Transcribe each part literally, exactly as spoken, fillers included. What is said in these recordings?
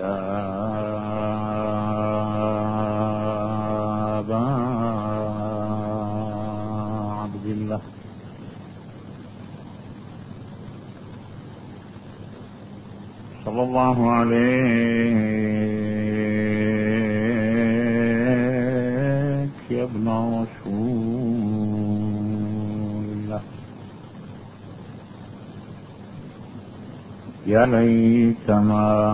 أبا عبد الله صلى الله عليك يا ابن رسول الله. يا ليتنا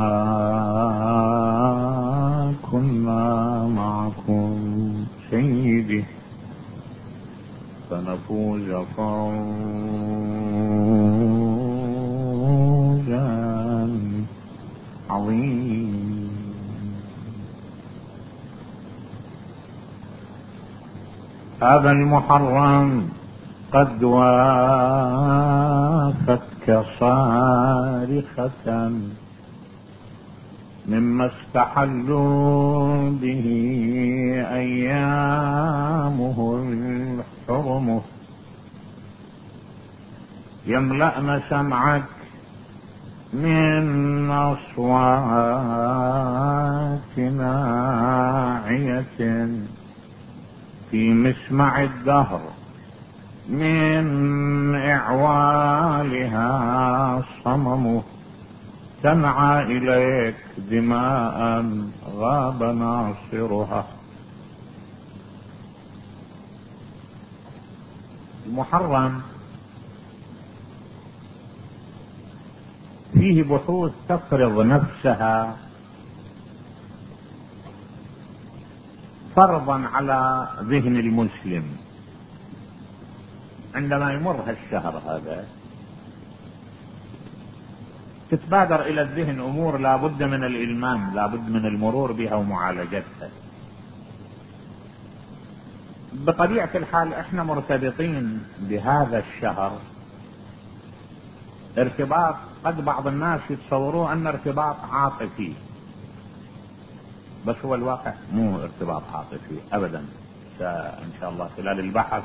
كنا معكم سيدي فنفوز فوزا عظيم. هذا المحرم قد وافتك صارخة مما استحلوا به أيامه الحرم، يملأن سمعك من أصوات ناعية في مسمع الدهر من إعوالها صمم، تنعى إليك دماء غاب ناصرها. المحرم فيه بحوث تفرض نفسها فرضا على ذهن المسلم عندما يمر هالشهر هذا، تتبادر الى الذهن امور لا بد من الالمام، لا بد من المرور بها ومعالجتها. بطبيعة الحال احنا مرتبطين بهذا الشهر ارتباط قد بعض الناس يتصوروه ان ارتباط عاطفي، بس هو الواقع مو ارتباط عاطفي ابدا. ان شاء الله خلال البحث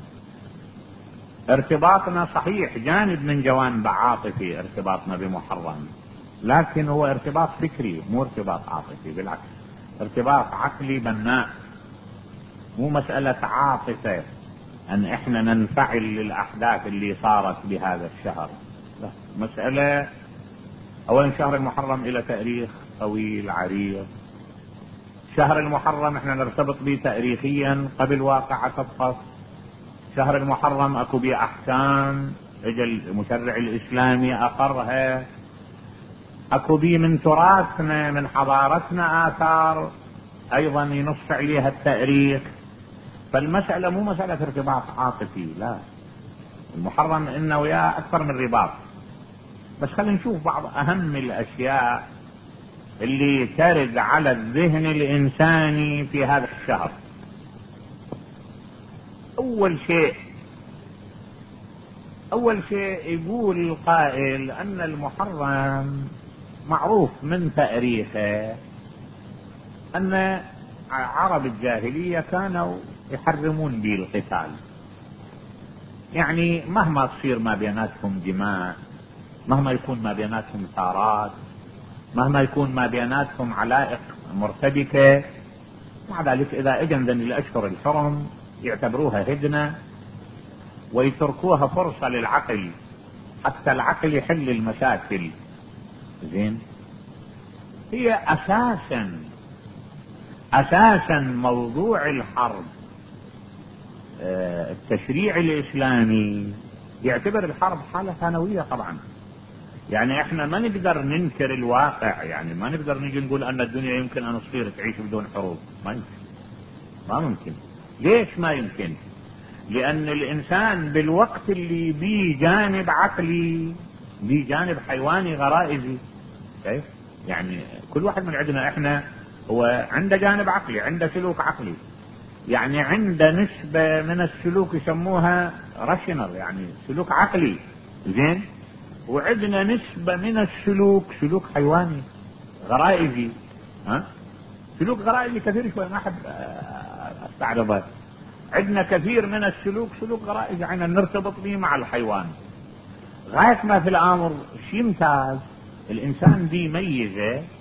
ارتباطنا صحيح جانب من جوانب عاطفي ارتباطنا بمحرم، لكن هو ارتباط فكري مو ارتباط عاطفي، بالعكس ارتباط عقلي بناء، مو مسألة عاطفة ان احنا ننفعل للاحداث اللي صارت بهذا الشهر. لا، مسألة اولا شهر المحرم الى تاريخ طويل عريض. شهر المحرم احنا نرتبط به تاريخيا قبل واقعة القصف. شهر المحرم اكو بيه احكام اجى المشرع الاسلامي اقرها، اكو بيه من تراثنا من حضارتنا اثار ايضا ينص عليها التاريخ. فالمسألة مو مسألة ارتباط عاطفي، لا، المحرم انه وياه اكثر من رباط. بس خلينا نشوف بعض اهم الاشياء اللي ترد على الذهن الانساني في هذا الشهر. اول شيء اول شيء يقول القائل ان المحرم معروف من تاريخه ان عرب الجاهلية كانوا يحرمون به القتال، يعني مهما تصير ما بيناتهم دماء، مهما يكون ما بيناتهم ثارات، مهما يكون ما بيناتهم علائق مرتبكة، مع ذلك اذا اجن ذن الاشهر الحرم يعتبروها هدنة ويتركوها فرصة للعقل حتى العقل يحل المشاكل. زين، هي اساسا اساسا موضوع الحرب التشريع الاسلامي يعتبر الحرب حالة ثانوية طبعا. يعني احنا ما نقدر ننكر الواقع، يعني ما نقدر نجي نقول ان الدنيا يمكن ان تصير تعيش بدون حروب، ما يمكن، ما ممكن. ليش ما يمكن؟ لان الانسان بالوقت اللي بيه جانب عقلي بيه جانب حيواني غرائزي. كيف؟ يعني كل واحد من عندنا احنا هو عنده جانب عقلي، عنده سلوك عقلي، يعني عنده نسبة من السلوك يسموها راشنال، يعني سلوك عقلي. زين، وعندنا نسبة من السلوك سلوك حيواني غرائزي. ها، سلوك غرائزي كثير شوي ما احب استعرضه. عندنا كثير من السلوك سلوك غرائزي يعني نرتبط به مع الحيوان. غاية ما في الامر شيء يمتاز الانسان دي ميزة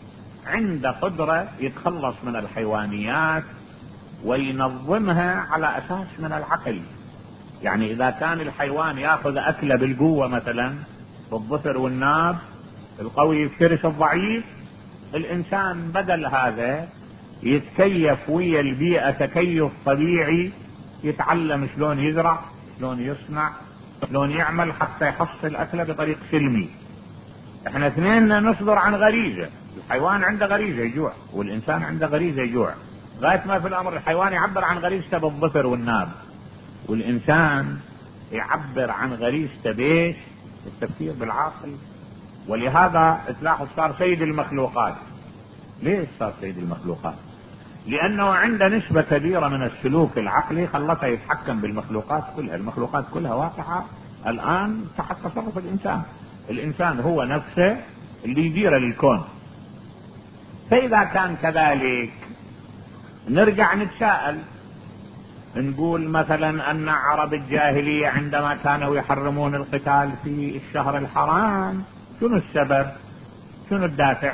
عنده قدرة يتخلص من الحيوانيات وينظمها على أساس من العقل. يعني إذا كان الحيوان يأخذ أكله بالقوة مثلا بالظفر والناب، القوي يفترس الضعيف، الإنسان بدل هذا يتكيف ويا البيئة تكيف طبيعي، يتعلم شلون يزرع، شلون يصنع، شلون يعمل حتى يحصل أكله بطريق سلمي. احنا اثنين نصدر عن غريزة، الحيوان عنده غريزة يجوع والإنسان عنده غريزة يجوع، غاية ما في الأمر الحيوان يعبر عن غريزته بالظفر والناب، والإنسان يعبر عن غريزته بيش التفكير بالعقل. ولهذا تلاحظ صار سيد المخلوقات. ليش صار سيد المخلوقات؟ لأنه عنده نسبة كبيرة من السلوك العقلي خلته يتحكم بالمخلوقات كلها. المخلوقات كلها واقعة الآن تحت تصرف الإنسان. الإنسان هو نفسه اللي يدير الكون. فإذا كان كذلك نرجع نتساءل، نقول مثلا أن عرب الجاهلية عندما كانوا يحرمون القتال في الشهر الحرام، شنو السبب؟ شنو الدافع؟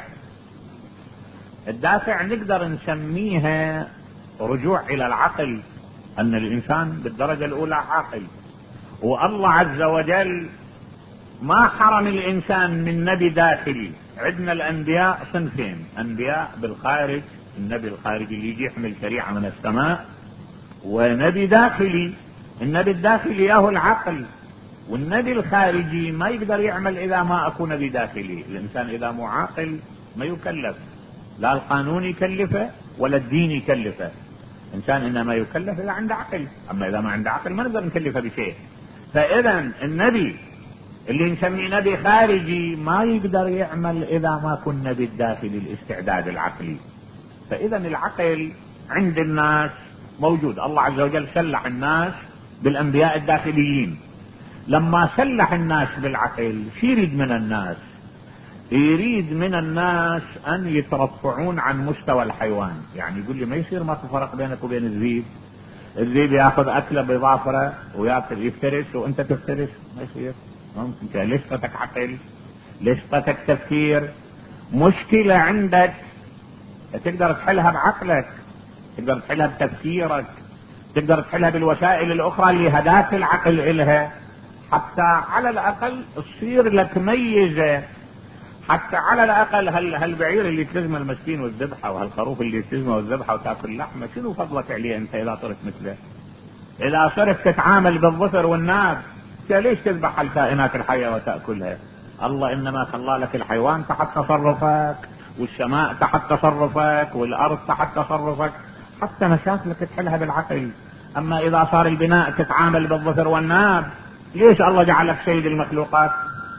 الدافع نقدر نسميها رجوع إلى العقل، أن الإنسان بالدرجة الأولى عاقل، والله عز وجل ما حرم الإنسان من نبي داخلي. عندنا الأنبياء صنفين، أنبياء بالخارج، النبي الخارجي اللي يجي يحمل شريعة من السماء، ونبي داخلي. النبي الداخلي ياهو العقل، والنبي الخارجي ما يقدر يعمل إذا ما أكون نبي داخلي. الإنسان إذا مو عاقل ما يكلف، لا القانون يكلفه ولا الدين يكلفه. الإنسان إنما يكلف إذا عنده عقل، أما إذا ما عنده عقل ما نقدر نكلفه بشيء. فإذا النبي اللي نسميه نبي خارجي ما يقدر يعمل إذا ما كن نبي الداخلي الاستعداد العقلي. فإذا العقل عند الناس موجود. الله عز وجل سلح الناس بالأنبياء الداخليين. لما سلح الناس بالعقل شو يريد من الناس؟ يريد من الناس أن يترفعون عن مستوى الحيوان. يعني يقول لي ما يصير ما تفرق بينك وبين الذيب. الذيب ياخذ أكله بظافره وياكل يفترس وأنت تفترس، ما يصير. ممكن. ليش قتك عقل؟ ليش قتك تفكير؟ مشكلة عندك تقدر تحلها بعقلك، تقدر تحلها بتفكيرك، تقدر تحلها بالوسائل الأخرى اللي هداك العقل إلها، حتى على الأقل تصير لك ميزة. حتى على الأقل هال هالبعير اللي تلزمه المسكين والذبحة، وهالخروف اللي تلزمه والذبحة وتأكل لحمة، شنو فضلك عليه أنت إذا صرت مثله؟ إذا صرت تتعامل بالظفر والناب، ليش تذبح الكائنات الحية وتأكلها؟ الله إنما خلى لك الحيوان تحت تصرفك، والسماء تحت تصرفك، والأرض تحت تصرفك، حتى مشاكلك تحلها بالعقل. أما إذا صار البناء تتعامل بالظفر والناب، ليش الله جعلك سيد المخلوقات؟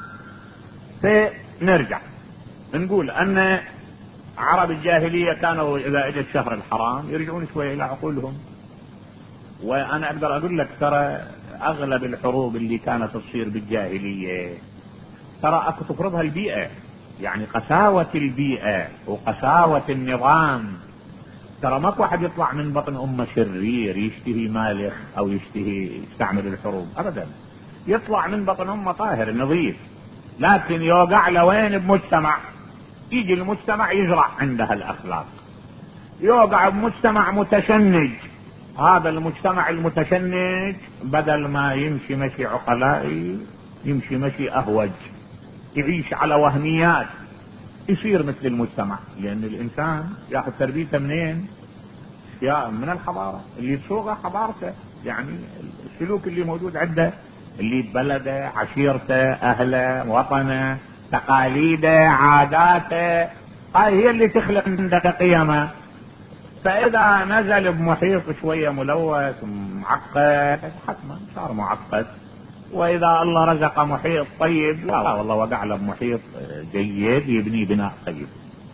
فنرجع نقول أن عرب الجاهلية كانوا إذا اجى الشهر الحرام يرجعون شوية إلى عقولهم. وأنا أقدر أقول لك ترى أغلب الحروب اللي كانت تصير بالجاهلية ترى أكو تفرضها البيئة. يعني قساوة البيئة وقساوة النظام. ترى ماكو واحد يطلع من بطن أمه شرير يشتهي مالخ أو يشتهي يستعمل الحروب أبدا. يطلع من بطن أمه طاهر نظيف، لكن يوقع لوين؟ بمجتمع. يجي المجتمع يزرع عندها الأخلاق. يوقع بمجتمع متشنج. هذا المجتمع المتشنج بدل ما يمشي مشي عقلائي يمشي مشي أهوج، يعيش على وهميات، يصير مثل المجتمع. لأن الإنسان يأخذ تربيته منين؟ يا من الحضارة اللي تصوغه حضارته. يعني السلوك اللي موجود عنده، اللي ببلده، عشيرته، أهله، وطنه، تقاليده، عاداته، هاي هي اللي تخلق عندك قيمه. فإذا نزل بمحيط شوية ملوث معقد حتما صار معقد. وإذا الله رزق محيط طيب، لا والله وقع له بمحيط جيد يبني بناء طيب.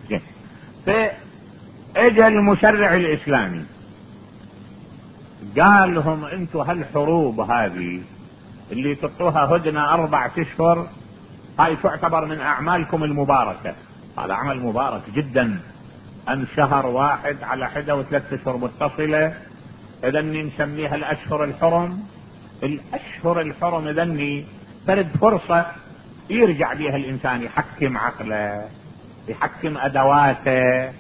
فإجا المشرع الإسلامي قال لهم انتوا هالحروب هذه اللي تطوها هدنة أربع أشهر هاي تعتبر من أعمالكم المباركة. هذا عمل مبارك جدا، أن شهر واحد على حدة وثلاثة أشهر متصلة، إذني نسميها الأشهر الحرم. الأشهر الحرم إذني فرد فرصة يرجع بها الإنسان يحكم عقله، يحكم ادواته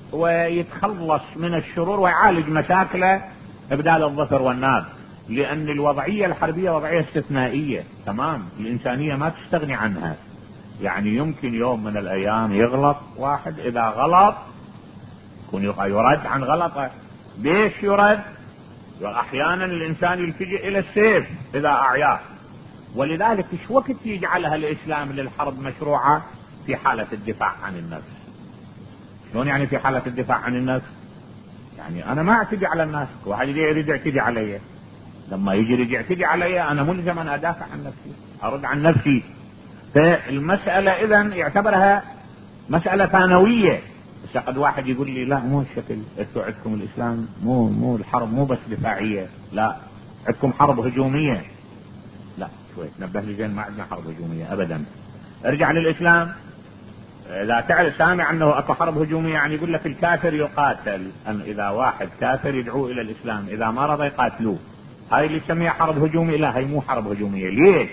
ويتخلص من الشرور ويعالج مشاكله ابدال الظفر والناب، لان الوضعية الحربية وضعية استثنائية تمام، الانسانية ما تستغني عنها. يعني يمكن يوم من الايام يغلط واحد، اذا غلط يكون يرد عن غلطه. ليش يرد؟ واحيانا الانسان يلتجئ الى السيف اذا اعياه. ولذلك ايش وقت يجعلها الاسلام للحرب مشروعة؟ في حالة الدفاع عن النفس. شلون يعني في حالة الدفاع عن النفس؟ يعني انا ما اعتدي على الناس، واحد يريد يعتدي علي، لما يجي يريد يعتدي علي انا ملزم ان ادافع عن نفسي، ارد عن نفسي. فالمسألة اذا يعتبرها مسألة ثانوية. بس قد واحد يقول لي لا مو الشكل، انتوا عندكم الاسلام مو مو الحرب مو بس دفاعية، لا عندكم حرب هجومية. لا شوي نبه لي زين، ما عندنا حرب هجومية ابدا. ارجع للاسلام، اذا تعرف سامع انه اكو حرب هجومية يعني يقول لك الكافر يقاتل، ان اذا واحد كافر يدعو الى الاسلام اذا ما رضى يقاتلوه، هاي اللي يسميها حرب هجومية. لا هي مو حرب هجومية. ليش؟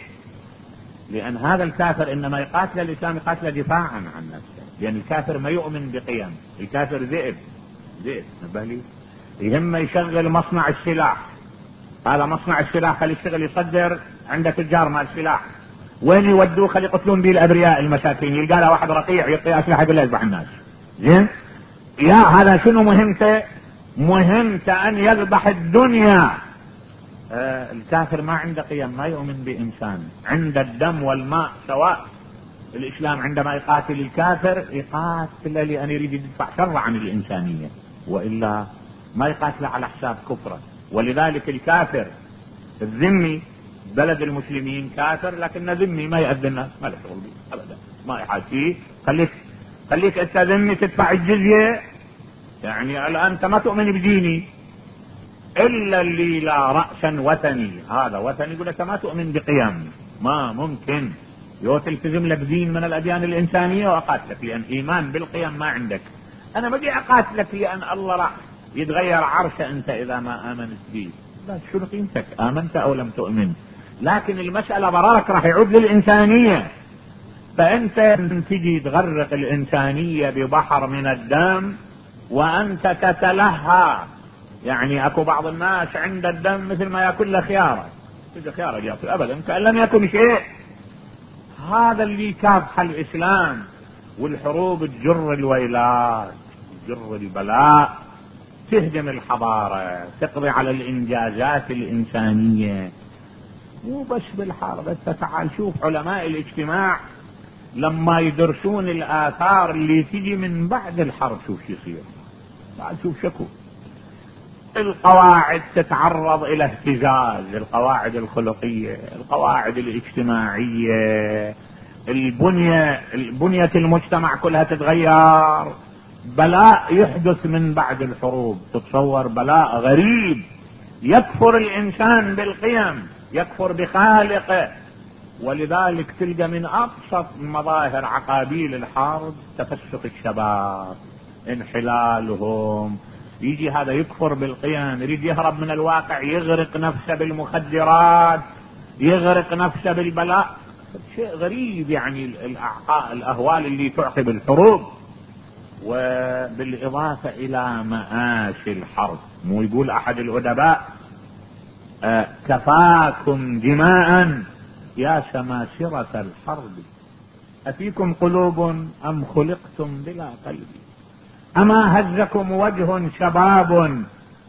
لان هذا الكافر انما يقاتل الاسلام يقاتل دفاعا عن نفسه، لان الكافر ما يؤمن بقيم، الكافر ذئب ذئب نبه لي، يهم يشغل مصنع السلاح، هذا مصنع السلاح خلي يشتغل يصدر عند تجار مال السلاح، وين يودوه؟ خلي يقتلون به الابرياء المساكين، يلقى له واحد رقيع يعطيه اسلحه يقول له يذبح الناس. زين يا هذا شنو مهمته؟ مهمته ان يذبح الدنيا. آه الكافر ما عنده قيم، ما يؤمن بانسان، عند الدم والماء سواء. الاسلام عندما يقاتل الكافر يقاتل لان يريد يدفع شر عن الانسانيه، والا ما يقاتل على حساب كفره. ولذلك الكافر الذمي بلد المسلمين كافر لكن ذمي ما يأذن الناس، ما له شغل به ابدا، ما يحاج فيه. خليك خليك انت ذمي تدفع الجزيه، يعني الان انت ما تؤمن بديني الا اللي لا رأسا وثني، هذا وثني يقول لك ما تؤمن بقيم، ما ممكن يو تلتزم لك دين من الاديان الانسانيه واقاتلك لان ايمان بالقيم ما عندك. انا ما بدي اقاتلك لان الله راح يتغير عرشه انت اذا ما امنت به، لا شنو قيمتك امنت او لم تؤمن؟ لكن المسألة ضررك راح يعود للإنسانية. فأنت تجي تغرق الإنسانية ببحر من الدم وأنت تتلهى. يعني أكو بعض الناس عند الدم مثل ما يأكل له خيارة، تجي خيارة يأكل أبدا كأن لم يكن شيء. هذا اللي كافح الإسلام، والحروب تجر الويلات، تجر البلاء، تهدم الحضارة، تقضي على الإنجازات الإنسانية. مو بس بالحرب، بس تعال شوف علماء الاجتماع لما يدرسون الآثار اللي تجي من بعد الحرب شوف شو يصير. تعال شوف شكو القواعد تتعرض إلى اهتزاز، القواعد الخلقية، القواعد الاجتماعية، البنية البنية المجتمع كلها تتغير. بلاء يحدث من بعد الحروب، تتصور بلاء غريب، يكفر الإنسان بالقيم، يكفر بخالقه. ولذلك تلقى من ابسط مظاهر عقابيل الحرب تفسق الشباب، انحلالهم. يجي هذا يكفر بالقيم، يريد يهرب من الواقع، يغرق نفسه بالمخدرات، يغرق نفسه بالبلاء. شيء غريب يعني الاهوال اللي تعقب الحروب. وبالاضافه الى مآسي الحرب، مو يقول احد الادباء آه كفاكم دماء يا شماسرة الحرب، أفيكم قلوب أم خلقتم بلا قلب، أما هزكم وجه شباب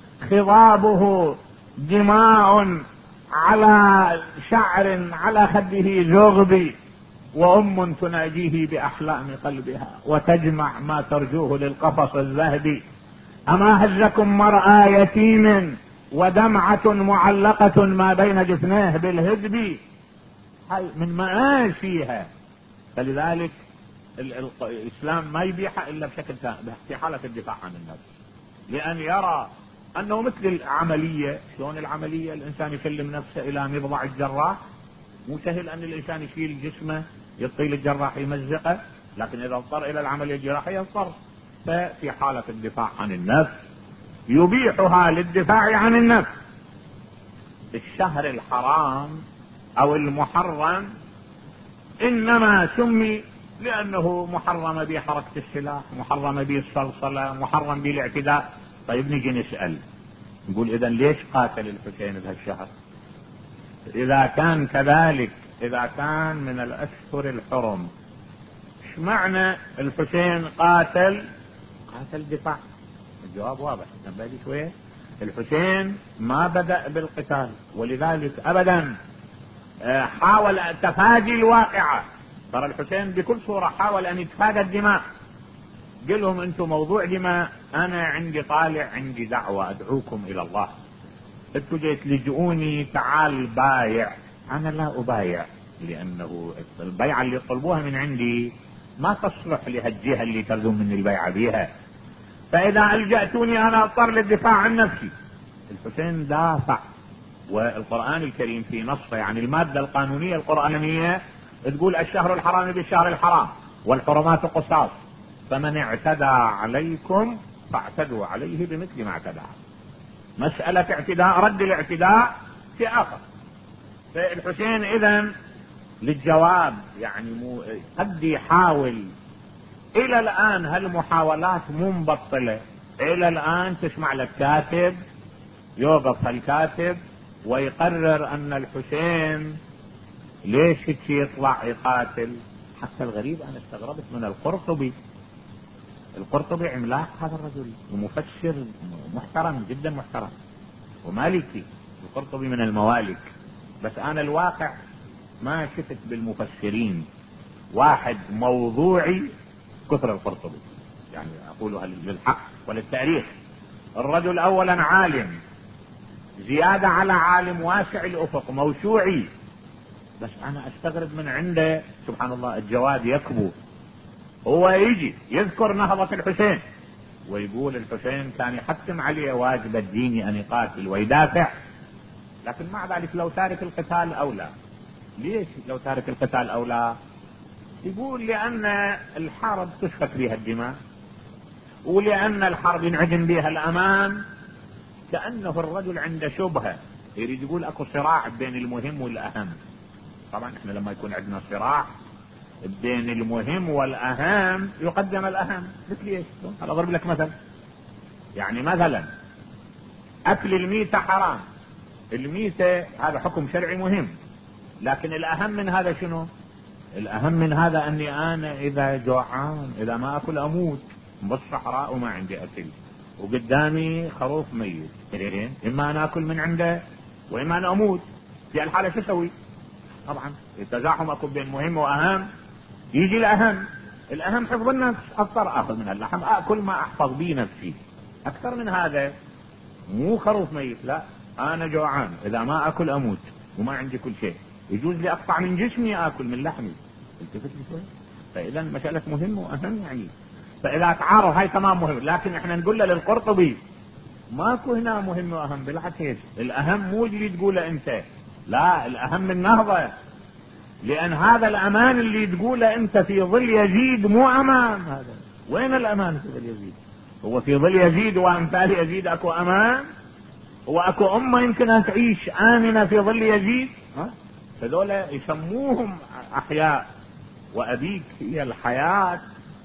خضابه دماء على شعر على خده زغبي، وأم تناجيه بأحلام قلبها وتجمع ما ترجوه للقفص الذهبي. أما هزكم مرأى يتيم ودمعة معلقة ما بين جفنيه بالهدب، من مآسيها. فلذلك الإسلام ما يبيحها إلا بشكل في حالة الدفاع عن النفس، لأن يرى أنه مثل العملية. شلون العملية؟ الإنسان يسلم نفسه إلى مضضع الجراح، مو سهل أن الإنسان يشيل جسمه يطيل الجراح يمزقه، لكن إذا اضطر إلى العملية الجراحية يضطر. ففي حالة الدفاع عن النفس يبيحها للدفاع عن النفس. الشهر الحرام او المحرم انما سمي لأنه محرم به حركة السلاح، محرم به الصلصلة، محرم به الاعتداء. طيب نجي نسأل نقول إذا ليش قاتل الحسين بهالشهر؟ إذا كان كذلك، إذا كان من الأشهر الحرم، ايش معنى الحسين قاتل؟ قاتل دفاع. الجواب واضح، نبالي شوية. الحسين ما بدأ بالقتال، ولذلك أبدا حاول تفادي الواقعة. ترى الحسين بكل صورة حاول أن يتفادى الدماء. قل لهم أنتم موضوع دماء، أنا عندي طالع، عندي دعوة أدعوكم إلى الله. أنتم جيت تلجؤوني تعال بايع، أنا لا أبايع، لأنه البيعة اللي طلبوها من عندي ما تصلح لهالجهة اللي تريدون مني البيعة بيها. فإذا ألجأتوني أنا أضطر للدفاع عن نفسي. الحسين دافع، والقرآن الكريم في نصه، يعني المادة القانونية القرآنية تقول الشهر الحرام بالشهر الحرام والحرمات قصاص، فمن اعتدى عليكم فاعتدوا عليه بمثل ما اعتدى. مسألة اعتداء، رد الاعتداء في آخر. فالحسين إذن للجواب يعني مو قد يحاول إلى الآن، هالمحاولات مو مبطلة إلى الآن. تسمع لك كاتب يوقف هالكاتب ويقرر أن الحسين ليش هيك يطلع يقاتل. حتى الغريب أنا استغربت من القرطبي. القرطبي عملاق هذا الرجل ومفسر محترم جدا محترم ومالكي. القرطبي من الموالك، بس أنا الواقع ما شفت بالمفسرين واحد موضوعي كثر القرطبي، يعني أقولها للحق وللتاريخ. الرجل أولا عالم، زيادة على عالم، واسع الأفق، موسوعي. بس أنا أستغرب من عنده سبحان الله الجواد يكبو. هو يجي يذكر نهضة الحسين ويقول الحسين كان يحتم عليه واجب الديني أن يقاتل ويدافع، لكن مع ذلك لو تارك القتال أولى. ليش لو تارك القتال أولى؟ يقول لأن الحرب تسفك بها الدماء، ولأن الحرب ينعدم بها الأمان. كأنه الرجل عنده شبهة، يريد يقول أكو صراع بين المهم والأهم. طبعا احنا لما يكون عندنا صراع بين المهم والأهم يقدم الأهم. مثل ايش؟ أنا أضرب لك مثل، يعني مثلا أكل الميتة حرام. الميتة هذا حكم شرعي مهم، لكن الأهم من هذا شنو؟ الأهم من هذا أني أنا إذا جوعان، إذا ما أكل أموت بالصحراء وما عندي أكل، وقدامي خروف ميت، إما أنا أكل من عنده وإما أنا أموت. في الحالة شو أسوي؟ طبعا التزاحم أكو بين مهم وأهم، يجي الأهم. الأهم حفظ النفس، أضطر أخذ من اللحم أكل ما أحفظ بي نفسي. أكثر من هذا مو خروف ميت، لا أنا جوعان، إذا ما أكل أموت وما عندي كل شيء، يجوز لي أقطع من جسمي أكل من لحمي. التفت لي شوي. فإذا مسألة مهم وأهم يعني. فإذا تعارض هاي تمام مهم، لكن إحنا نقول له للقرطبي ماكو هنا مهم وأهم، بالعكس الأهم مو اللي تقوله أنت، لا الأهم النهضة. لأن هذا الأمان اللي تقوله أنت في ظل يزيد مو أمان. هذا وين الأمان في ظل يزيد؟ هو في ظل يزيد وأمثال يزيد أكو أمان؟ هو أكو أمة يمكن أن تعيش آمنة في ظل يزيد؟ ها؟ هذول يسموهم أحياء. وأبيك هي الحياة.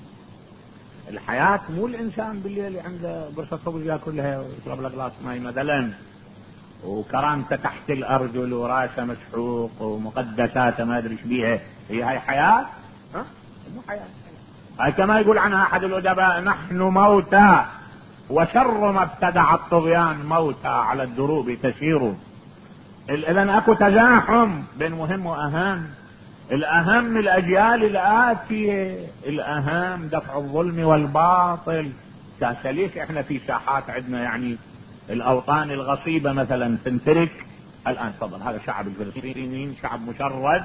الحياة مو الإنسان بالليل عنده قرصة خبز ياكلها ويشرب له غلاس ماء مثلا، وكرامته تحت الأرجل وراسه مسحوق ومقدساته ما أدري ايش بيها. هي هاي حياة؟ ها؟ مو حياة. هاي كما يقول عنها أحد الأدباء: نحن موتى وشر ما ابتدع الطغيان موتى على الدروب تسير. إذن أكو تزاحم بين مهم وأهم. الأهم الأجيال الآتية، الأهم دفع الظلم والباطل. ليش احنا في ساحات عندنا يعني الأوطان الغصيبة مثلا تنترك الآن؟ تفضل، هذا شعب الفلسطينيين شعب مشرد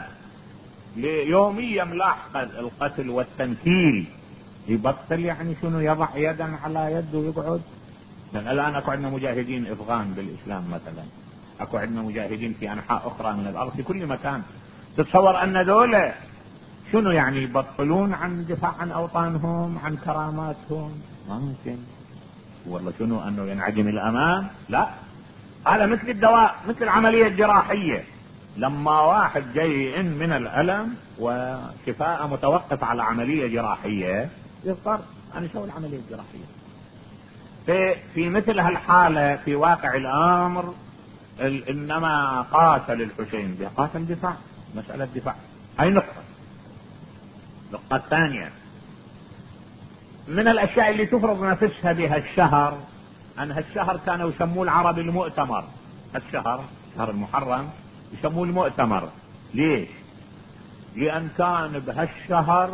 يوميا ملاحق القتل والتنكيل. يبطل يعني شنو؟ يضع يدا على يد ويقعد. لأن الآن أكو عندنا مجاهدين أفغان بالإسلام مثلا، أكو عندنا مجاهدين في أنحاء أخرى من الأرض في كل مكان. تتصور أن دولة شنو يعني يبطلون عن دفاع عن أوطانهم، عن كراماتهم؟ ما ممكن. والله شنو أنه ينعدم الأمان؟ لا، هذا مثل الدواء، مثل العملية الجراحية. لما واحد جاي إن من الألم وشفاء متوقف على عملية جراحية يضطر أن يسوي العملية الجراحية. في, في مثل هالحالة في واقع الأمر إنما قاتل الحسين بقاتل دفاع، مسألة دفاع. هاي نقطة. النقطة الثانية من الأشياء اللي تفرض نفسها بها الشهر، أن هالشهر كانوا يسموه العرب المؤتمر. الشهر شهر المحرم يسموه المؤتمر. ليش؟ لأن كان بهالشهر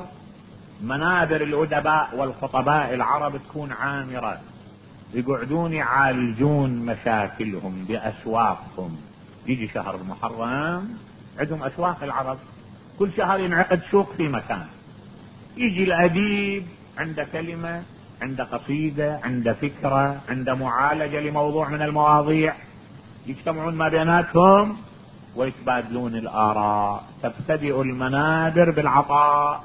منابر الأدباء والخطباء العرب تكون عامرة، يقعدون يعالجون مشاكلهم بأسواقهم. يجي شهر المحرم عندهم أسواق العرب، كل شهر ينعقد سوق في مكان، يجي الأديب عنده كلمة، عنده قصيدة، عنده فكرة، عنده معالجة لموضوع من المواضيع، يجتمعون ما بيناتهم ويتبادلون الآراء. تبتدئ المنابر بالعطاء،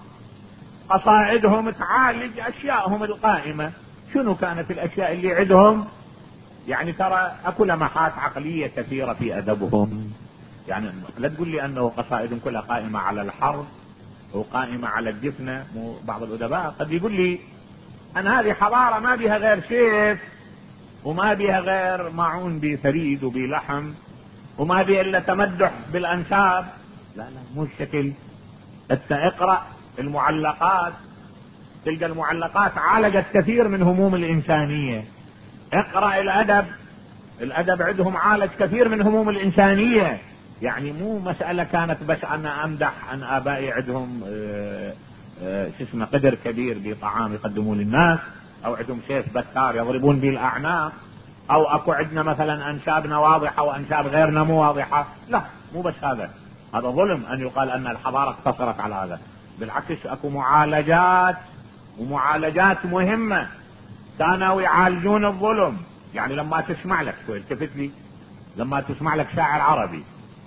قصائدهم تعالج أشياءهم القائمة. شنو كانت الأشياء اللي عندهم؟ يعني ترى أكو لمحات عقلية كثيرة في أدبهم. يعني لا تقول لي أنه قصائدهم كلها قائمة على الحرب وقائمة على الدفنة. بعض الأدباء قد يقول لي أن هذه حضارة ما بها غير سيف، وما بها غير معون بثريد وبلحم، وما بها إلا تمدح بالأنساب. لا لا، مو الشكل. انت اقرأ المعلقات تلقى المعلقات عالجت كثير من هموم الإنسانية. اقرأ الأدب، الأدب عندهم عالج كثير من هموم الإنسانية. يعني مو مسألة كانت بس أنا أمدح أن آبائي عندهم اه اه شو اسمه قدر كبير بطعام يقدمون للناس، أو عندهم سيف بتار يضربون به الأعناق، أو أكو عندنا مثلا أنسابنا واضحة وأنساب غيرنا مو واضحة. لا، مو بس هذا. هذا ظلم أن يقال أن الحضارة اقتصرت على هذا. بالعكس، أكو معالجات ومعالجات مهمة كانوا يعالجون الظلم. يعني لما تسمع لك شوي التفت لي، لما تسمع لك شاعر عربي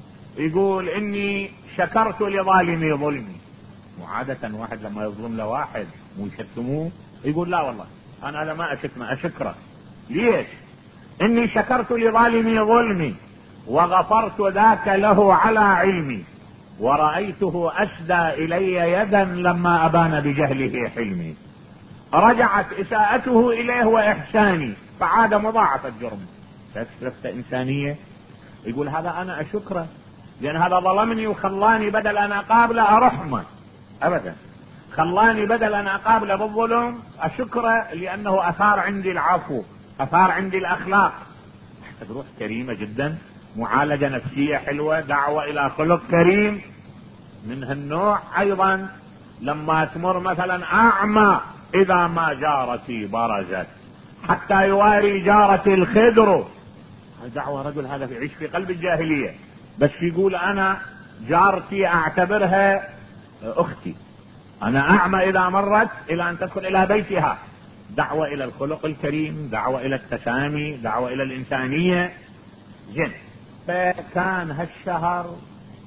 يقول إني شكرت لظالمي ظلمي، وعادة واحد لما يظلم له واحد مو يشتموه، يقول لا والله أنا هذا ما أشتمه أشكره. ليش؟ إني شكرت لظالمي ظلمي وغفرت ذاك له على علمي، ورأيته أسدى إلي يدا لما أبان بجهله حلمي، رجعت إساءته إليه وإحساني فعاد مضاعف الجرم. شفت إنسانية؟ يقول هذا أنا أشكره لأن هذا ظلمني وخلاني بدل أن أقابله أرحمه. أبدا، خلاني بدل أن أقابله بالظلم أشكره لأنه أثار عندي العفو، أثار عندي الأخلاق. روح كريمة جدا، معالجة نفسية حلوة، دعوة إلى خلق كريم من هالنوع. أيضا لما تمر مثلا أعمى إذا ما جارتي برزت حتى يواري جارتي الخدر، دعوة رجل هذا يعيش في قلب الجاهلية، بس يقول أنا جارتي أعتبرها أختي، أنا أعمى إذا مرت إلى أن تدخل إلى بيتها. دعوة إلى الخلق الكريم، دعوة إلى التسامي، دعوة إلى الإنسانية. زين، فكان هالشهر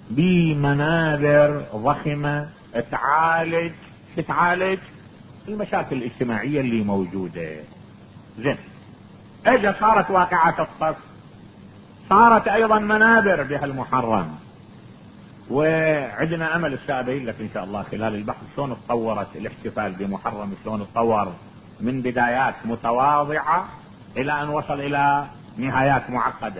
بمنابر ضخمة تعالج تعالج المشاكل الاجتماعية اللي موجودة. زين، اجا صارت واقعات الصف، صارت ايضا منابر بهالمحرم، وعندنا امل السابقين لك ان شاء الله خلال البحث شلون تطورت الاحتفال بمحرم، شلون تطور من بدايات متواضعة الى ان وصل الى نهايات معقدة.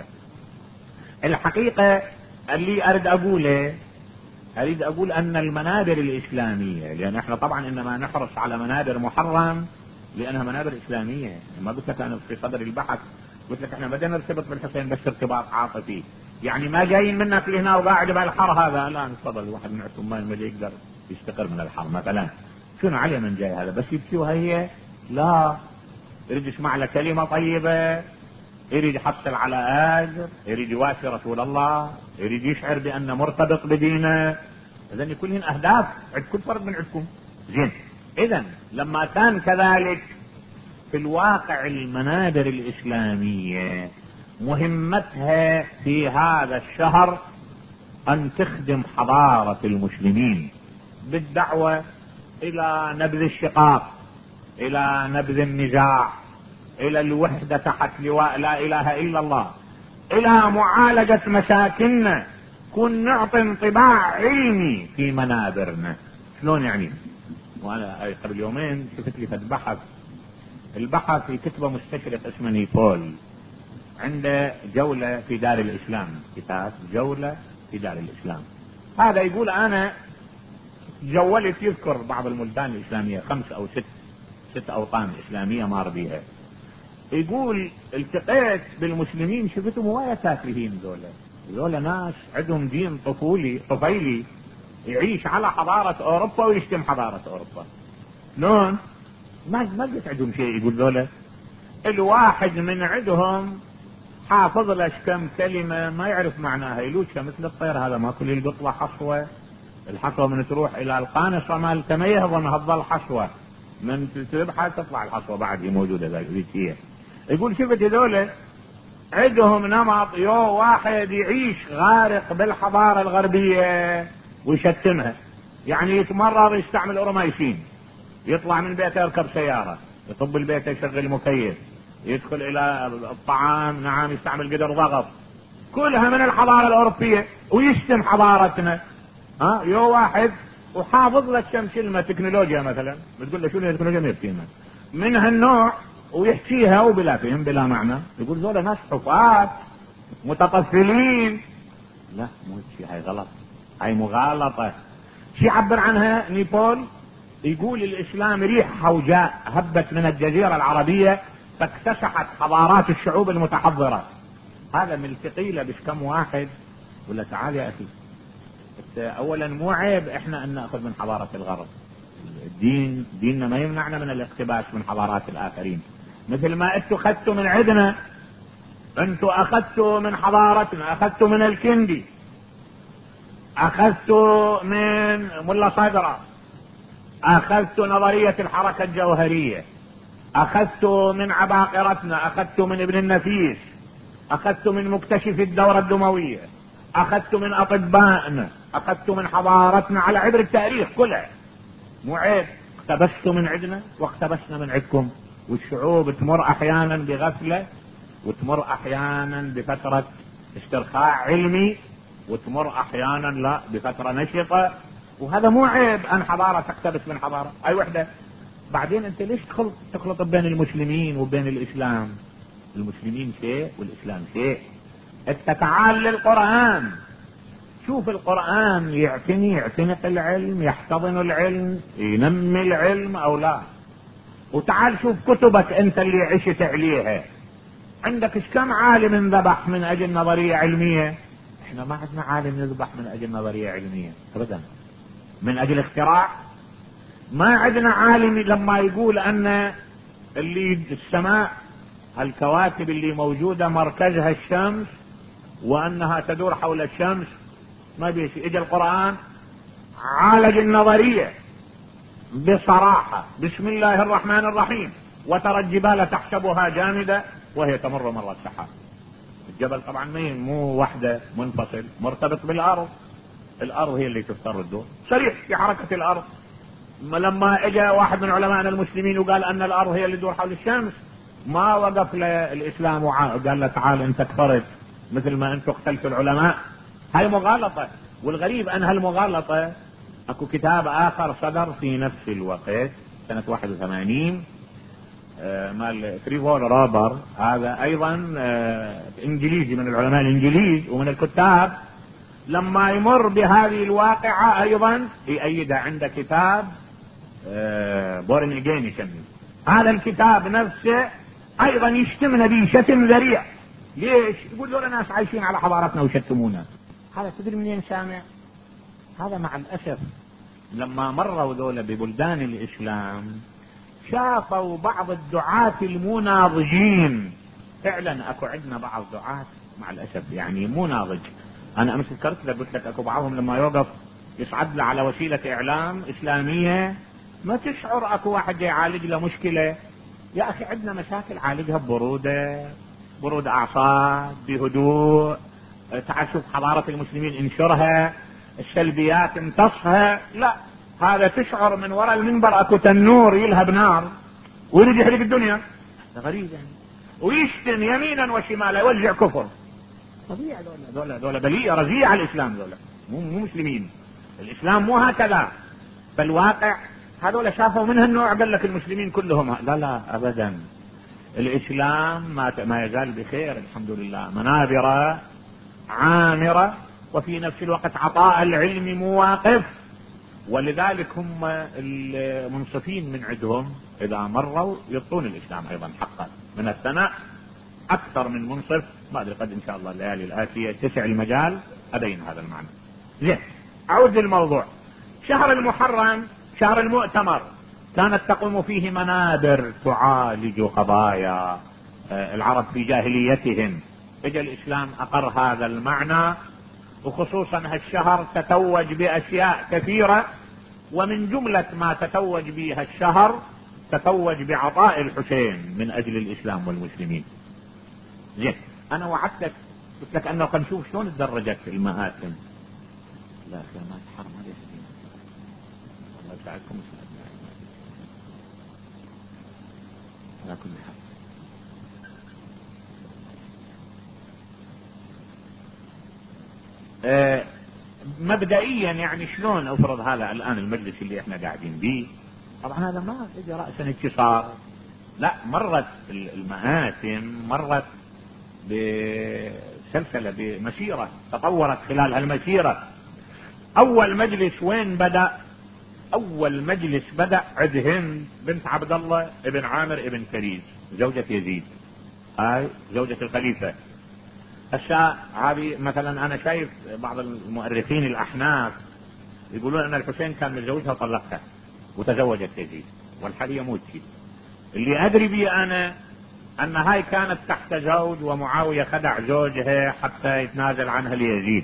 الحقيقة اللي اريد اقوله، اريد اقول ان المنابر الاسلامية، لان احنا طبعا انما نحرص على منابر محرم لانها منابر اسلامية. ما قلت لك انا في صدر البحث، قلت لك احنا بدنا نرتبط بالحسين بس ارتباط عاطفي، يعني ما جايين منك لهنا وقاعد بالحر هذا. لا، تفضل واحد من عندكم ما يقدر يستقر من الحر مثلا، شنو عليه من جاي هذا بس يبكي وهي لا، يريد يسمع له كلمة طيبة، يريد يحصل على اجر، يريد يواسي رسول الله، يريد يشعر بانه مرتبط بدينه. اذن كلهن اهداف عند كل فرد من عندكم. زين، اذا لما كان كذلك في الواقع المنابر الاسلامية مهمتها في هذا الشهر ان تخدم حضارة المسلمين بالدعوة الى نبذ الشقاق، الى نبذ النزاع، الى الوحدة تحت لواء لا اله الا الله، الى معالجة مشاكلنا كون نعطي انطباع علمي في منابرنا. شلون يعني؟ وانا قبل يومين شفت لي فد بحث، البحث يكتبه مستشرق اسمه نيبول، عنده جولة في دار الاسلام، كتاب جولة في دار الاسلام. هذا يقول انا جولت، يذكر بعض البلدان الاسلامية، خمس او ست ست اوطان اسلامية مار بيها. يقول التقيت بالمسلمين شفتهم هواية تافهين، ذولا ذولا ناس عندهم دين طفولي طفيلي، يعيش على حضارة اوروبا ويشتم حضارة اوروبا. شلون؟ ما ما قلت عندهم شيء. يقول ذولا الواحد من عندهم حافظ لش كم كلمة ما يعرف معناها، يلوشها مثل الطير، هذا ما كل يلقط له حصوة، الحصوة من تروح الى القانصة مال تميه ظن هتظل حصوة، من تذبحها تطلع الحصوة بعد هي موجودة ذيك هي. يقول شفت هذول عندهم نمط، يو واحد يعيش غارق بالحضارة الغربية ويشتمها، يعني يتمرر يستعمل أورمايسين، يطلع من بيته يركب سيارة، يطب البيت يشغل مكيف، يدخل الى الطعام نعم يستعمل قدر ضغط، كلها من الحضارة الأوروبية، ويشتم حضارتنا. ها يو واحد وحافظ لك كم كلمة تكنولوجيا مثلا، بتقول له شنو التكنولوجيا؟ ما يفهمها من هالنوع ويحكيها وبلا فهم بلا معنى. يقول ذولا ناس حفاة متطفلين. لا مو شيء، هاي غلط، هاي مغالطة. شي يعبر عنها نيبول، يقول الاسلام ريح هوجاء هبت من الجزيرة العربية فاكتسحت حضارات الشعوب المتحضرة. هذا ملتقي له بش كم واحد ولا تعال يا اخي، اولا مو عيب احنا ان ناخذ من حضارة الغرب، الدين ديننا ما يمنعنا من الاقتباس من حضارات الاخرين، مثل ما انتوا اخذتوا من عندنا، انتوا اخذتوا من حضارتنا، اخذتوا من الكندي، اخذتوا من ملا صدرة، اخذتوا نظرية الحركة الجوهرية، اخذتوا من عباقرتنا، اخذتوا من ابن النفيس، اخذتوا من مكتشف الدورة الدموية، اخذتوا من اطبائنا، اخذتوا من حضارتنا على عبر التاريخ كلها. مو عيب، اقتبستوا من عندنا واقتبسنا من عندكم. والشعوب تمر احيانا بغفلة، وتمر احيانا بفترة استرخاء علمي، وتمر احيانا لا بفترة نشطة، وهذا مو عيب ان حضارة تقتبس من حضارة. اي وحدة. بعدين انت ليش تخلط تخلط بين المسلمين وبين الاسلام؟ المسلمين شيء والاسلام شيء. انت تعال للقرآن، شوف القرآن يعتني يعتنق العلم، يحتضن العلم، ينمي العلم او لا. وتعال شوف كتبك انت اللي عشت عليها، عندك ايش كم عالم انذبح من اجل نظرية علمية؟ احنا ما عندنا عالم يذبح من اجل نظرية علمية ابدا، من اجل اختراع. ما عندنا عالم لما يقول ان اللي السماء الكواكب اللي موجودة مركزها الشمس وانها تدور حول الشمس، ما بيش اجى القرآن عالج النظرية بصراحة، بسم الله الرحمن الرحيم، وترى الجبال تحسبها جامدة وهي تمر مر السحاب. الجبل طبعا مين؟ مو وحدة منفصل، مرتبط بالارض، الارض هي اللي تفتر الدور، صريح في حركة الارض. لما اجى واحد من علماء المسلمين وقال ان الارض هي اللي تدور حول الشمس، ما وقف للاسلام وقال له تعال انت كفرت مثل ما انتم قتلتوا العلماء. هاي مغالطة. والغريب ان هالمغالطة اكو كتاب اخر صدر في نفس الوقت سنة واحد وثمانين آه مال تريفور روبر، هذا ايضا آه انجليزي من العلماء الانجليز ومن الكتاب، لما يمر بهذه الواقعة ايضا يأيدها. عنده كتاب آه بورن اجين يسميه، هذا الكتاب نفسه ايضا يشتمنا به شتم ذريع. ليش؟ يقول له ناس عايشين على حضارتنا ويشتمونا. هذا تدري منين سامع؟ هذا مع الاسف لما مروا ذولا ببلدان الاسلام شافوا بعض الدعاة المناضجين. فعلا اكو عندنا بعض دعاة مع الاسف يعني مو ناضج. انا امس ذكرت لك قلت لك اكو بعضهم لما يوقف يصعد له على وسيلة اعلام اسلامية ما تشعر اكو واحد يعالج له مشكلة. يا اخي عندنا مشاكل عالجها ببرودة، برود اعصاب، بهدوء. تعال شوف حضارة المسلمين انشرها، السلبيات امتصها. لا، هذا تشعر من وراء المنبر اكو تنور يلهب نار ويريد يحرق الدنيا. غريب يعني. ويشتم يمينا وشمالا، يوزع كفر. طبيعي دولة دولة دولة بلية رزية على الإسلام، دولة مو مو مسلمين. الإسلام مو هكذا، بالواقع هذول شافوا من هالنوع قال لك المسلمين كلهم. لا لا أبدا، الإسلام ما ما يزال بخير الحمد لله، منابر عامرة، وفي نفس الوقت عطاء العلم مواقف. ولذلك هم المنصفين من عندهم إذا مروا يعطون الإسلام أيضا حقا من الثناء أكثر من منصف. ما أدري قد إن شاء الله الليالي الآتية تسع المجال أبين هذا المعنى. زين، أعود للموضوع. شهر المحرم شهر المؤتمر، كانت تقوم فيه منابر تعالج قضايا العرب في جاهليتهم. اجى الإسلام أقر هذا المعنى، وخصوصا هالشهر تتوج بأشياء كثيرة، ومن جملة ما تتوج بها الشهر تتوج بعطاء الحسين من أجل الإسلام والمسلمين. زين، أنا وعدتك قلت لك أنه نشوف شلون تدرجت المآتم. لا أخي ما تحرم عليه، الله يساعدكم على كل حال. أه مبدئيا يعني شلون افرض هذا الان المجلس اللي احنا قاعدين به، طبعا هذا ما اجى رأسا انتصار، لا، مرت المآتم مرت بسلسلة بمسيرة تطورت خلال هالمسيرة. اول مجلس وين بدأ؟ اول مجلس بدأ عند هند بنت عبد الله ابن عامر ابن كريز زوجة يزيد، هاي زوجة الخليفة. هسه هذه مثلا انا شايف بعض المؤرخين الاحناف يقولون ان الحسين كان متزوجها وطلقها وتزوجت يزيد، والحال يموت شيء. اللي ادري به انا ان هاي كانت تحت زوج، ومعاوية خدع زوجها حتى يتنازل عنها ليزيد،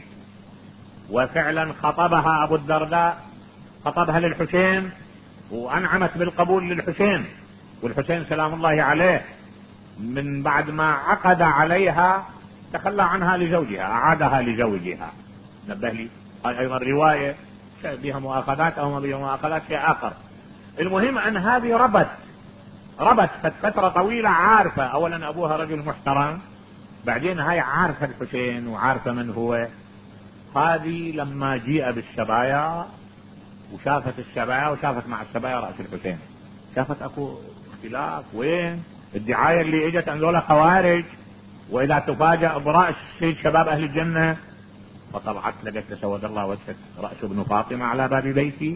وفعلا خطبها ابو الدرداء، خطبها للحسين وانعمت بالقبول للحسين، والحسين سلام الله عليه من بعد ما عقد عليها تخلى عنها لزوجها، اعادها لزوجها. نبه لي هاي ايضا رواية بها مؤاخذات او ما بها مؤاخذات شيء اخر. المهم ان هذه ربت ربت فترة طويلة، عارفة اولا ابوها رجل محترم، بعدين هاي عارفة الحسين وعارفة من هو. هذه لما جيء بالسبايا وشافت السبايا وشافت مع السبايا رأس الحسين، شافت اكو اختلاف، وين الدعاية اللي اجت عن ذولا خوارج، واذا تفاجأ برأس سيد شباب اهل الجنة، فطلعت لقيت تسود الله وجهك رأس ابن فاطمة على باب بيتي.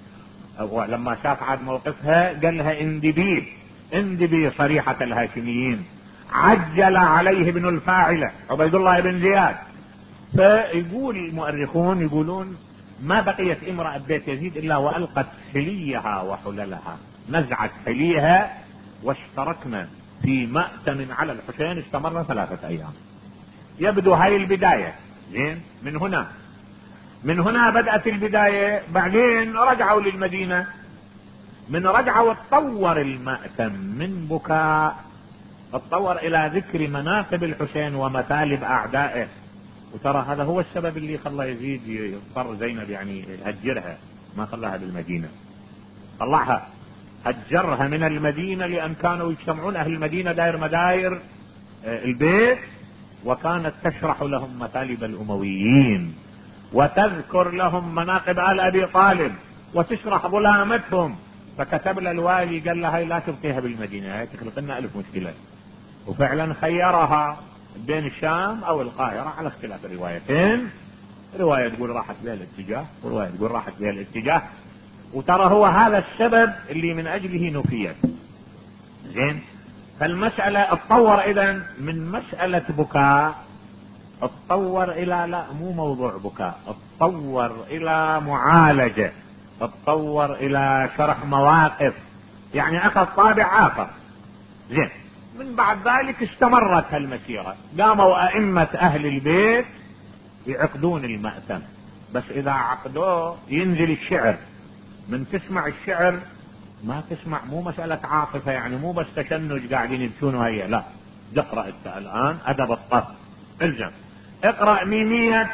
لما شاف عاد موقفها قال لها اندبيه اندبي صريحة الهاشميين. عجل عليه ابن الفاعلة عبيد الله بن زياد. فيقول المؤرخون يقولون ما بقيت امرأة بيت يزيد الا والقت حليها وحللها، نزعت حليها، واشتركنا في مأتم على الحسين استمر ثلاثة ايام. يبدو هاي البداية. زين، من هنا من هنا بدأت البداية. بعدين رجعوا للمدينة، من رجعوا اتطور المأتم من بكاء اتطور الى ذكر مناقب الحسين ومثالب اعدائه. وترى هذا هو السبب اللي خلى يزيد يضطر زينب يعني يهجرها، ما خلاها بالمدينة، طلعها هجرها من المدينة، لان كانوا يجتمعون اهل المدينة داير مداير البيت، وكانت تشرح لهم مثالب الامويين وتذكر لهم مناقب آل ابي طالب وتشرح ظلامتهم. فكتب له الوالي قال لها هاي لا تبقيها بالمدينة، هاي تخلق لنا الف مشكلة. وفعلا خيرها بين الشام او القاهرة على اختلاف الروايتين، رواية تقول راحت بها الاتجاه ورواية تقول راحت بها الاتجاه. وترى هو هذا السبب اللي من اجله نفيت. زين، فالمسألة اتطور اذا من مسألة بكاء اتطور الى لا مو موضوع بكاء، اتطور الى معالجة، اتطور الى شرح مواقف، يعني اخذ طابع اخر. زين، من بعد ذلك استمرت هالمسيرة، قاموا ائمة اهل البيت يعقدون المأتم، بس اذا عقدوه ينزل الشعر. من تسمع الشعر ما تسمع مو مسألة عاطفة، يعني مو بس تشنج قاعدين يبكون وهي، لا، اقرأ انت الان ادب الطف، الزم اقرأ ميمية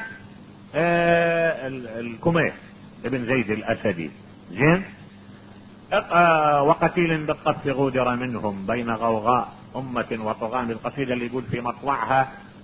آه الكميس ابن زيد الاسدي. زين، وقتيل بالطف غودر منهم بين غوغاء أمة وطغام، القصيدة اللي يقول في مطلعها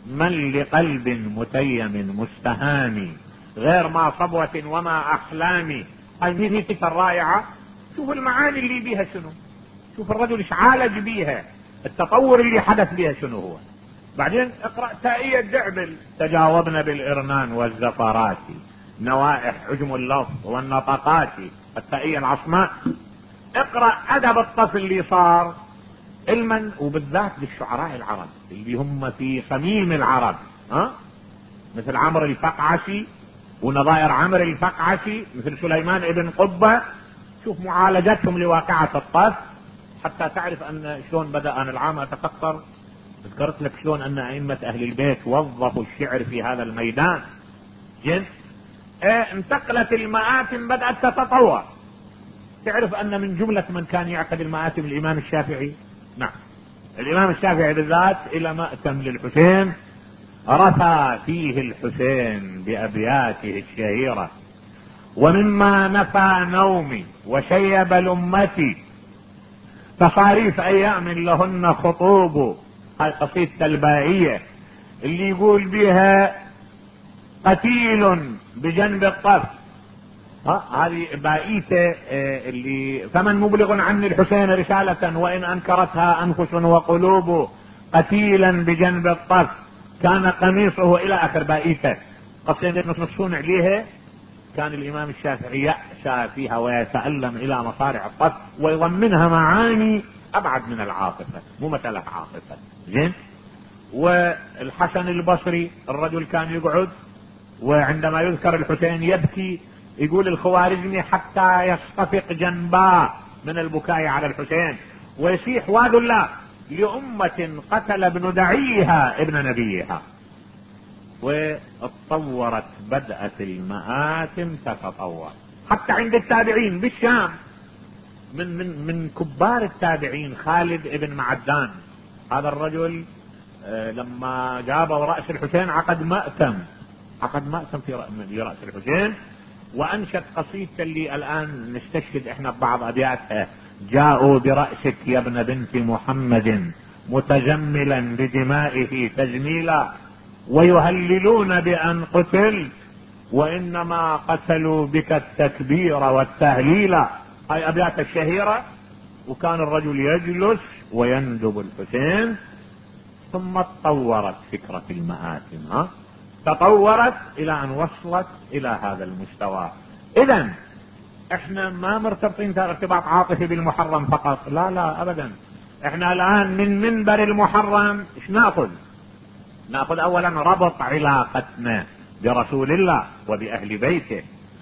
من لقلب متيم مستهاني غير ما صبوة وما أحلامي. هذه الفكرة الرائعة. شوف المعاني اللي بيها شنو، شوف الرجل ايش عالج بيها، التطور اللي حدث بيها شنو هو. بعدين اقرأ تائية دعبل، تجاوبنا بالإرنان والزفرات نوائح عجم اللفظ والنطقات التائية العصماء. اقرأ أدب الطفل اللي صار علما، وبالذات للشعراء العرب اللي هم في صميم العرب، ها، مثل عمرو الفقعشي ونظائر عمرو الفقعشي، مثل سليمان ابن قبة. شوف معالجتهم لواقعة الطف حتى تعرف ان شلون بدأ. انا العام اتفكر ذكرت لك شلون ان ائمة اهل البيت وظفوا الشعر في هذا الميدان. جن ايه انتقلت المآتم، بدأت تتطور. تعرف ان من جملة من كان يعقد المآتم الامام الشافعي. نعم، الامام الشافعي بالذات الى مأتم للحسين رثى فيه الحسين بأبياته الشهيرة: ومما نفى نومي وشيب لمتي تصاريف ايام لهن خطوب. هاي قصيدة البائية اللي يقول بها قتيل بجنب الطف. ها، هذه بائيته اللي فمن مبلغ عني الحسين رسالة وان انكرتها انفس وقلوب قتيلا بجنب الطف كان قميصه الى اخر بائيته. قصيدة نصون عليها كان الامام الشافعي يأسى فيها ويتألم الى مصارع الطف ويضمنها معاني ابعد من العاطفة، مو مسألة عاطفة. زين. والحسن البصري الرجل كان يقعد وعندما يذكر الحسين يبكي، يقول الخوارزمي حتى يصطفق جنباه من البكاء على الحسين ويصيح واد الله لأمة قتل ابن دعيها ابن نبيها. واتطورت، بدأت المآتم تتطور حتى عند التابعين بالشام. من من من كبار التابعين خالد ابن معدان، هذا الرجل لما جابوا رأس الحسين عقد مأتم، عقد مأتم في رأس الحسين، وأنشد قصيدة اللي الآن نستشهد احنا ببعض أبياتها: جاءوا برأسك يا ابن بنت محمد متجملا بدمائه تجميلا ويهللون بأن قتل وإنما قتلوا بك التكبير والتهليل. هاي أبيات الشهيرة. وكان الرجل يجلس ويندب الحسين. ثم تطورت فكرة المآتم، ها، تطورت الى ان وصلت الى هذا المستوى. اذا احنا ما مرتبطين ارتباط عاطفي بالمحرم فقط، لا لا ابدا. احنا الان من منبر المحرم ايش ناخذ؟ ناخذ اولا ربط علاقتنا برسول الله وباهل بيته.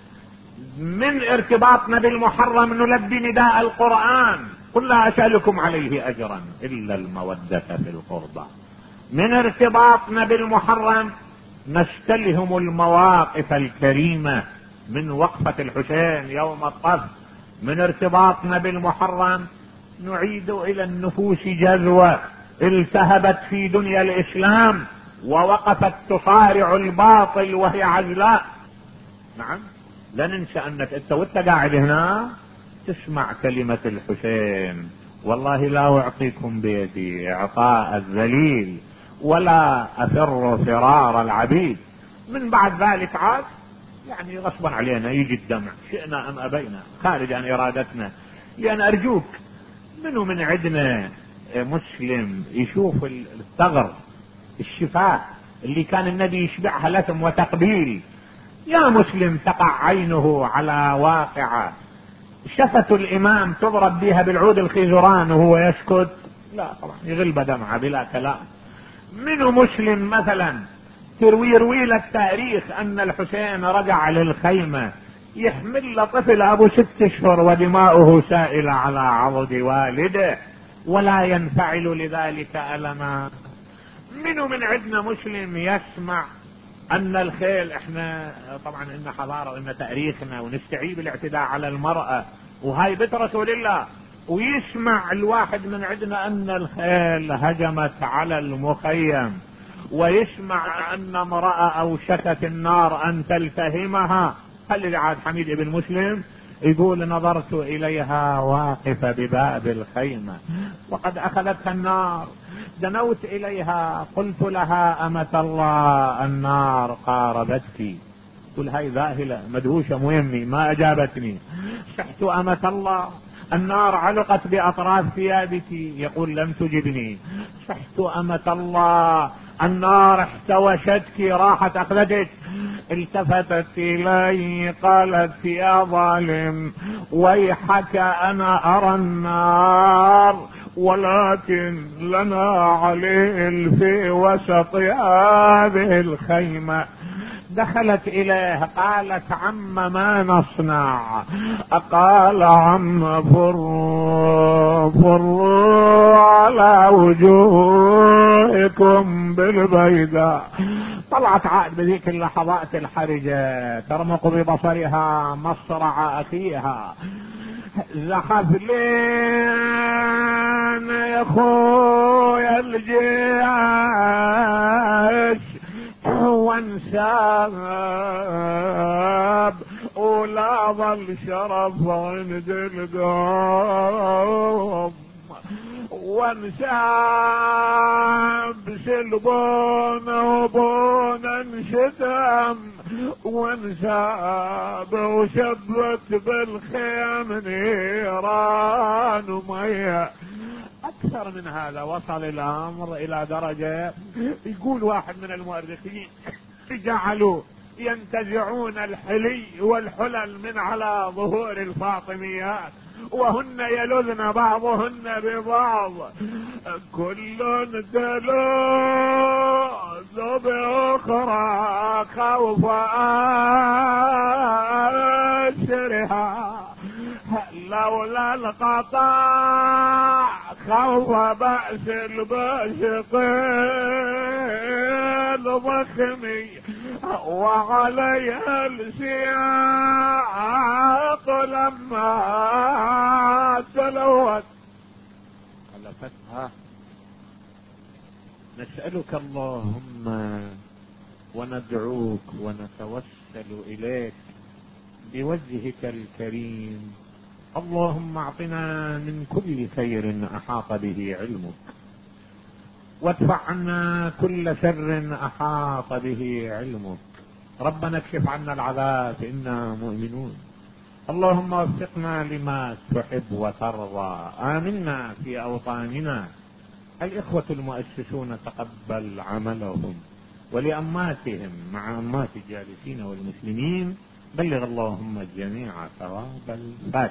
من ارتباطنا بالمحرم نلبي نداء القرآن: قل لا اسألكم عليه اجرا الا المودة في القربى. من ارتباطنا بالمحرم نستلهم المواقف الكريمة من وقفة الحسين يوم الطف. من ارتباطنا بالمحرم نعيد الى النفوس جذوة التهبت في دنيا الاسلام ووقفت تصارع الباطل وهي عزلاء. نعم، لا ننسى انك انت وانت قاعد هنا تسمع كلمة الحسين: والله لا اعطيكم بيدي اعطاء الذليل ولا افر فرار العبيد. من بعد ذلك عاد يعني غصبا علينا يجي الدمع، شئنا ام ابينا، خارج عن ارادتنا. لان ارجوك، منو من عندنا مسلم يشوف الثغر الشفاه اللي كان النبي يشبعها لثم وتقبيل؟ يا مسلم تقع عينه على واقعة شفة الامام تضرب بها بالعود الخيزران وهو يسكت؟ لا طبعا، يغلب دمعه بلا كلام. منو مسلم مثلا تروي يروي لك تاريخ ان الحسين رجع للخيمة يحمل له طفل ابو ست اشهر ودماؤه سائلة على عضد والده ولا ينفعل لذلك ألما؟ منو من عندنا مسلم يسمع ان الخيل، احنا طبعا ان حضارة وان تاريخنا ونستعيب الاعتداء على المرأة وهاي بيت رسول الله، ويسمع الواحد من عندنا ان الخيل هجمت على المخيم، ويسمع ان امرأة اوشكت النار ان تلتهمها؟ هل اللي عاد حميد ابن مسلم يقول: نظرت اليها واقفة بباب الخيمة وقد اخذتها النار دنوت إليها قلت لها: أمة الله، النار قاربتك. قل هاي ذاهلة مدهوشة مهمي ما أجابتني. صحت: أمة الله، النار علقت بأطراف ثيابك. يقول: لم تجبني. صحت: أمة الله، النار احتوشتك راحت أخذتك. التفتت إلي قالت: يا ظالم ويحك، أنا أرى النار ولكن لنا عليل في وسط هذه الخيمة. دخلت إليه قالت: عم ما نصنع؟ قال: عم فروا فروا على وجوهكم بالبيداء. طلعت عاد بذيك اللحظات الحرجة ترمق ببصرها مصرع أخيها. زخف لين يا خويا الجيش وانساب ولا ظل شرف عند القوم، وانساب سلبون وبون انشتم، وانساب وشبت بالخيم نيران ومية. اكثر من هذا وصل الامر الى درجة يقول واحد من المؤرخين: جعلوا ينتزعون الحلي والحلل من على ظهور الفاطميات وهن يلذن بعضهن ببعض، كل تلوذ باخرى خوف اسرها، لولا القطاع خوف بأس الباشقين ضخمي، وعليها السياق لما تلوت خلفتها. نسألك اللهم وندعوك ونتوسل إليك بوجهك الكريم، اللهم اعطنا من كل خير احاط به علمك، وادفع عنا كل شر احاط به علمك. ربنا اكشف عنا العذاب انا مؤمنون. اللهم وفقنا لما تحب وترضى. آمنا في اوطاننا. الاخوة المؤسسون تقبل عملهم، ولأماتهم مع أمات الجالسين والمسلمين بلغ اللهم الجميع ثواب الفاتحة.